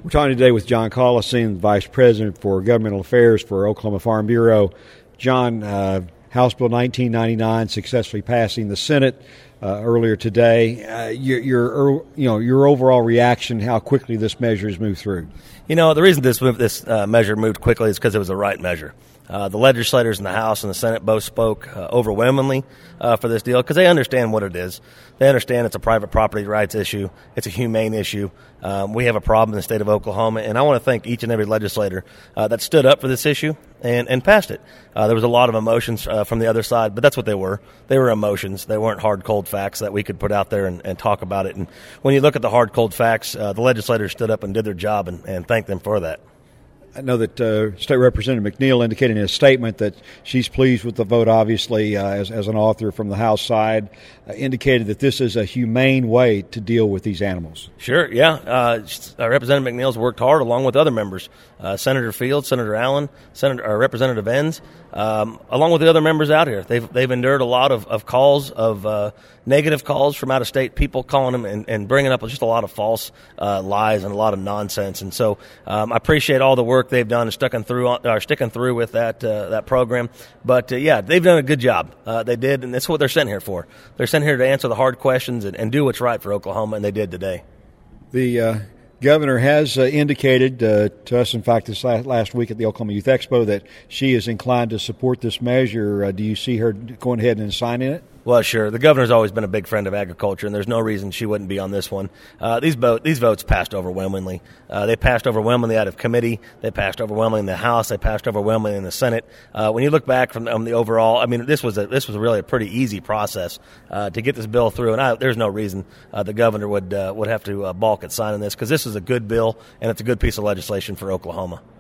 We're talking today with John Colosine, Vice President for Governmental Affairs for Oklahoma Farm Bureau. John, House Bill 1999 successfully passing the Senate earlier today. Your overall reaction, how quickly this measure has moved through? The reason this measure moved quickly is because it was the right measure. The legislators in the House and the Senate both spoke overwhelmingly for this deal because they understand what it is. They understand it's a private property rights issue. It's a humane issue. We have a problem in the state of Oklahoma, and I want to thank each and every legislator that stood up for this issue and passed it. There was a lot of emotions from the other side, but that's what they were. They were emotions. They weren't hard, cold facts that we could put out there and talk about it. And when you look at the hard, cold facts, the legislators stood up and did their job, and thank them for that. I know that State Representative McNeil indicated in his statement that she's pleased with the vote, obviously, as an author from the House side, indicated that this is a humane way to deal with these animals. Sure, yeah. Representative McNeil's worked hard along with other members, Senator Fields, Senator Allen, Representative Enns, along with the other members out here. They've endured a lot of calls, of negative calls from out-of-state people calling them and bringing up just a lot of false lies and a lot of nonsense. And so I appreciate all the work they've done and sticking through with that program. But, they've done a good job. They did, and that's what they're sent here for. They're sent here to answer the hard questions and do what's right for Oklahoma, and they did today. The governor has indicated to us, in fact, this last week at the Oklahoma Youth Expo, that she is inclined to support this measure. Do you see her going ahead and signing it? Well, sure. The governor's always been a big friend of agriculture, and there's no reason she wouldn't be on this one. These votes passed overwhelmingly. They passed overwhelmingly out of committee. They passed overwhelmingly in the House. They passed overwhelmingly in the Senate. When you look back from the overall, this was really a pretty easy process to get this bill through, and there's no reason the governor would have to balk at signing this because this is a good bill and it's a good piece of legislation for Oklahoma.